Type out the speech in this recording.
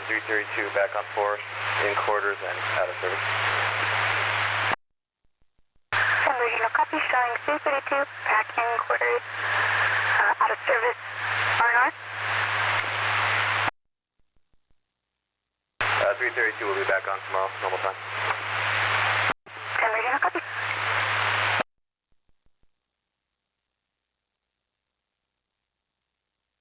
332 back on Forest, in quarters and out of service. San Bernardino copy, showing 332 back in quarters, out of service, R&R. 332 will be back on tomorrow, normal time.